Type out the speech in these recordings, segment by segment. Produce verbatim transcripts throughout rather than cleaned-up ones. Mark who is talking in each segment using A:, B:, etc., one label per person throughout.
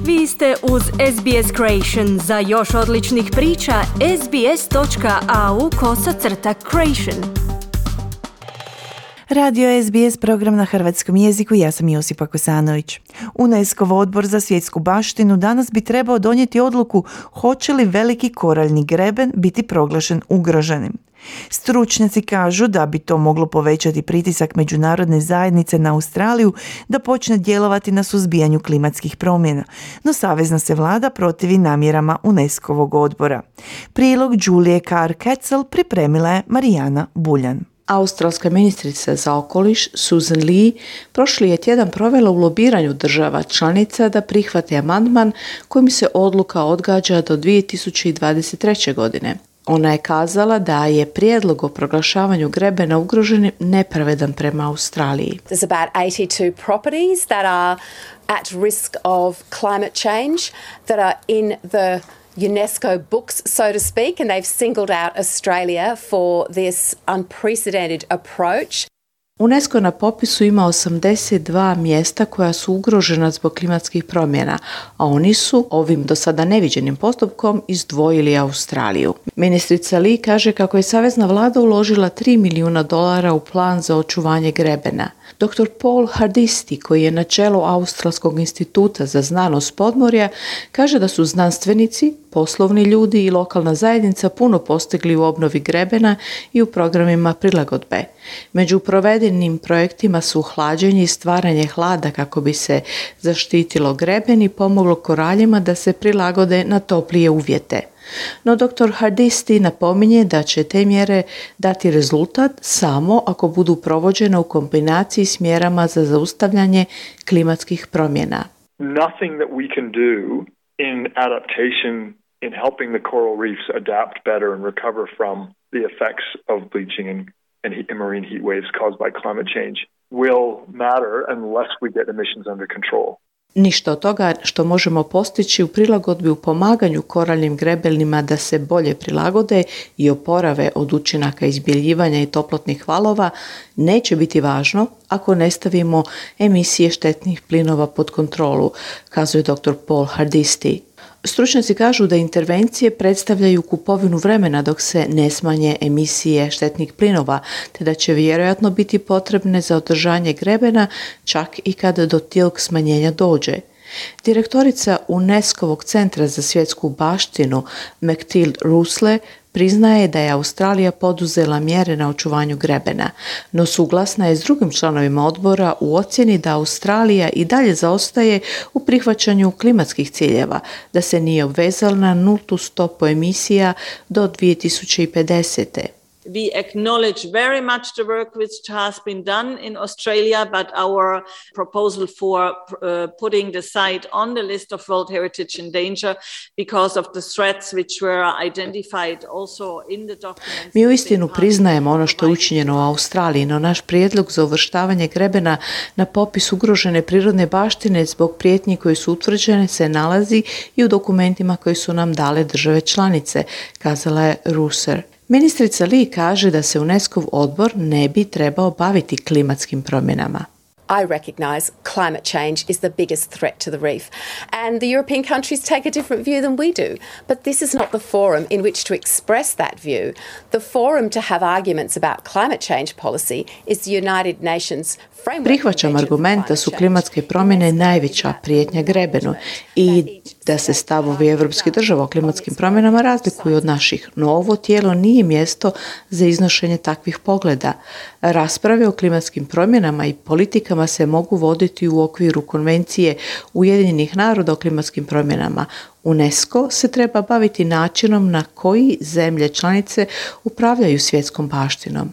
A: Vi ste uz S B S Creation. Za još odličnih priča, sbs.au kosacrta creation.
B: Radio S B S program na hrvatskom jeziku, ja sam Josipa Kosanović. UNESCO odbor za svjetsku baštinu danas bi trebao donijeti odluku hoće li veliki koraljni greben biti proglašen ugroženim. Stručnjaci kažu da bi to moglo povećati pritisak međunarodne zajednice na Australiju da počne djelovati na suzbijanju klimatskih promjena, no savezna se vlada protivi namjerama UNESCO-vog odbora. Prilog Julie Carr-Ketzel pripremila je Marijana Buljan.
C: Australska ministrica za okoliš Susan Lee prošli je tjedan provela u lobiranju država članica da prihvate amandman kojim se odluka odgađa do dvije tisuće dvadeset treće. godine. Ona je kazala da je prijedlog o proglašavanju grebena ugroženim nepravedan prema Australiji.
D: There's about eighty-two properties that are at risk of climate change that are in the UNESCO books, so to speak, and they've singled out Australia for this unprecedented approach.
C: UNESCO na popisu ima osamdeset dva mjesta koja su ugrožena zbog klimatskih promjena, a oni su ovim do sada neviđenim postupkom izdvojili Australiju. Ministrica Lee kaže kako je savezna vlada uložila tri milijuna dolara u plan za očuvanje grebena. doktor Paul Hardisty, koji je na čelu Australskog instituta za znanost podmorja, kaže da su znanstvenici, poslovni ljudi i lokalna zajednica puno postigli u obnovi grebena i u programima prilagodbe. Među provedenim projektima su hlađenje i stvaranje hlada kako bi se zaštitilo greben i pomoglo koraljima da se prilagode na toplije uvjete. No doktor Hardisty napominje da će te mjere dati rezultat samo ako budu provođene u kombinaciji s mjerama za zaustavljanje klimatskih promjena.
E: Nothing that we can do in adaptation in helping the coral reefs adapt better and recover from the effects of bleaching and, and, heat, and marine heat waves caused by climate change will matter unless we get emissions under control.
C: Ništa od toga što možemo postići u prilagodbi u pomaganju koraljnim grebenima da se bolje prilagode i oporave od učinaka izbjeljivanja i toplotnih valova neće biti važno ako ne stavimo emisije štetnih plinova pod kontrolu, kazuje doktor Paul Hardisty. Stručnjaci kažu da intervencije predstavljaju kupovinu vremena dok se ne smanje emisije štetnih plinova, te da će vjerojatno biti potrebne za održanje grebena čak i kada do tog smanjenja dođe. Direktorica UNESCO-vog centra za svjetsku baštinu Matilde Rusle priznaje da je Australija poduzela mjere na očuvanju grebena, no suglasna je s drugim članovima odbora u ocjeni da Australija i dalje zaostaje u prihvaćanju klimatskih ciljeva, da se nije obvezala na nultu stopu emisija do dvije tisuće pedesete.
F: We acknowledge very much the work which has been done in Australia, but our proposal for uh, putting the site on the list of World Heritage in danger because of the threats which were identified also in the documents.
C: Mi uistinu priznajemo ono što je učinjeno u Australiji, no naš prijedlog za uvrštavanje grebena na popis ugrožene prirodne baštine zbog prijetnji koje su utvrđene se nalazi i u dokumentima koji su nam dale države članice, kazala je Russer. Ministrica Lee kaže da se UNESCO-v odbor ne bi trebao baviti klimatskim promjenama.
D: I recognise climate change is the biggest threat to the reef, and the European countries take a different view than we do. But this is not the forum in which to express that view. The forum to have arguments about climate change policy is the United Nations framework.
C: Prihvaćam argument da su klimatske promjene najveća prijetnja grebenu i da se stavovi evropskih država o klimatskim promjenama razlikuju od naših, no ovo tijelo nije mjesto za iznošenje takvih pogleda. Rasprave o klimatskim promjenama i politikama se mogu voditi u okviru Konvencije Ujedinjenih naroda o klimatskim promjenama. UNESCO se treba baviti načinom na koji zemlje članice upravljaju svjetskom baštinom.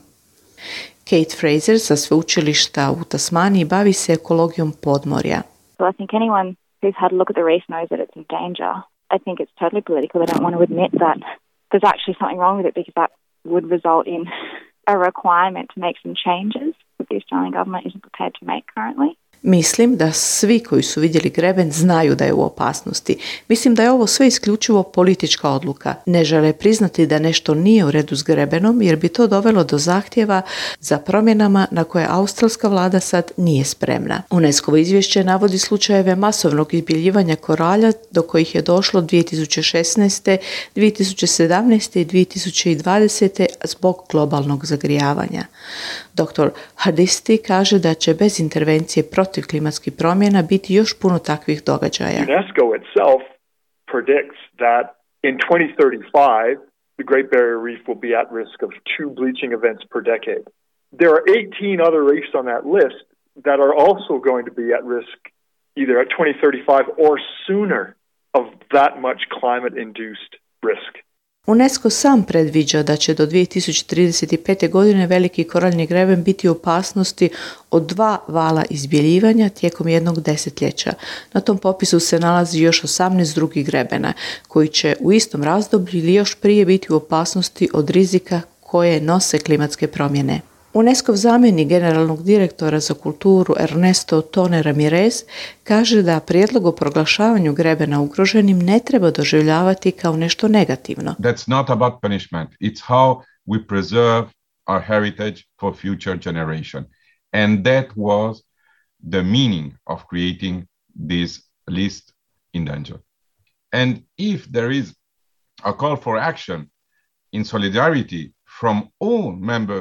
C: Kate Fraser sa sveučilišta u Tasmaniji bavi se ekologijom podmorja.
G: So I think anyone who's had a look at the reef knows that it's in danger. I think it's totally political. They don't want to admit that there's actually something wrong with it because that would result in a requirement to make some changes that the Australian government isn't prepared to make currently.
C: Mislim da svi koji su vidjeli greben znaju da je u opasnosti. Mislim da je ovo sve isključivo politička odluka. Ne žele priznati da nešto nije u redu s grebenom jer bi to dovelo do zahtjeva za promjenama na koje australska vlada sad nije spremna. UNESCO-ovo izvješće navodi slučajeve masovnog izbjeljivanja koralja do kojih je došlo dvije tisuće šesnaeste, dvije tisuće sedamnaeste i dvije tisuće dvadesete zbog globalnog zagrijavanja. doktor Hardisty kaže da će bez intervencije protiv klimatskih promjena biti još puno takvih događaja.
E: UNESCO itself predicts that in twenty thirty-five the Great Barrier Reef will be at risk of two bleaching events per decade. There are eighteen other reefs on that list that are also going to be at risk either at twenty thirty-five or sooner of that much climate-induced risk.
C: UNESCO sam predviđa da će do dvije tisuće trideset pete. godine veliki koraljni greben biti u opasnosti od dva vala izbjeljivanja tijekom jednog desetljeća. Na tom popisu se nalazi još osamnaest drugih grebena koji će u istom razdoblju ili još prije biti u opasnosti od rizika koje nose klimatske promjene. UNESCO-ov zamjenik generalnog direktora za kulturu Ernesto Tone Ramirez kaže da prijedlog o proglašavanju grebena ugroženim ne treba doživljavati kao nešto negativno.
H: That's not about punishment. It's how we preserve our heritage for future generation. And that was the meaning of creating this list in danger. And if there is a call for action in solidarity from all members.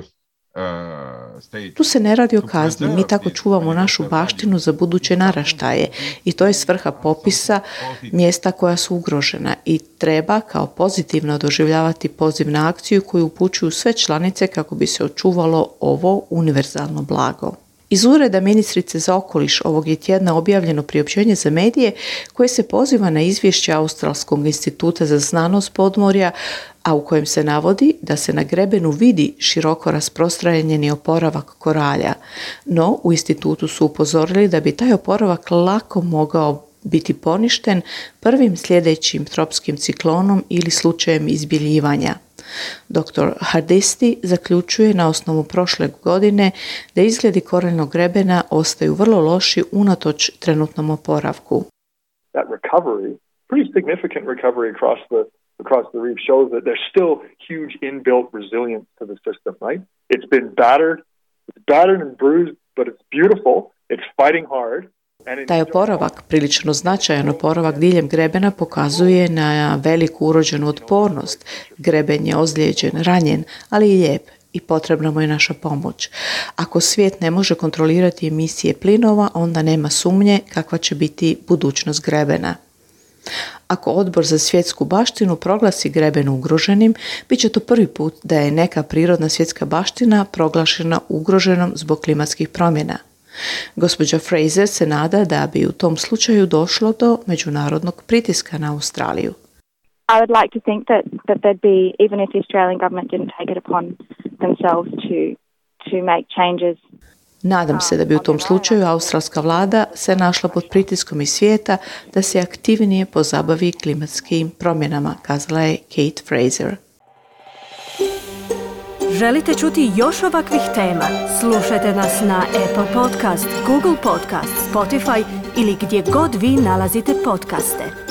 C: Tu se ne radi o kazni, mi tako čuvamo našu baštinu za buduće naraštaje i to je svrha popisa mjesta koja su ugrožena i treba kao pozitivno doživljavati poziv na akciju koju upućuju sve članice kako bi se očuvalo ovo univerzalno blago. Iz ureda ministrice za okoliš ovog je tjedna objavljeno priopćenje za medije koje se poziva na izvješće Australskog instituta za znanost podmorja, a u kojem se navodi da se na grebenu vidi široko rasprostranjeni oporavak koralja. No, u institutu su upozorili da bi taj oporavak lako mogao biti poništen prvim sljedećim tropskim ciklonom ili slučajem izbjeljivanja. doktor Hardisty zaključuje na osnovu prošle godine da izgledi koraljnog grebena ostaju vrlo loši unatoč trenutnom oporavku.
E: That recovery, pretty significant recovery across the across the reef shows that there's still huge inbuilt resilience to the system, right? It's been battered, it's battered and bruised, but it's beautiful. It's fighting hard.
C: Taj oporavak, prilično značajan oporavak diljem grebena, pokazuje na veliku urođenu otpornost. Greben je ozlijeđen, ranjen, ali i lijep i potrebna mu je naša pomoć. Ako svijet ne može kontrolirati emisije plinova, onda nema sumnje kakva će biti budućnost grebena. Ako Odbor za svjetsku baštinu proglasi greben ugroženim, bit će to prvi put da je neka prirodna svjetska baština proglašena ugroženom zbog klimatskih promjena. Gospođa Fraser se nada da bi u tom slučaju došlo do međunarodnog pritiska na Australiju.
G: I would like to think that, that there'd be, even if the Australian government didn't take it upon themselves to, to make changes.
C: Nadam se da bi u tom slučaju australska vlada se našla pod pritiskom iz svijeta da se aktivnije pozabavi klimatskim promjenama, kazala je Kate Fraser.
A: Želite čuti još ovakvih tema? Slušajte nas na Apple Podcast, Google Podcast, Spotify ili gdje god vi nalazite podcaste.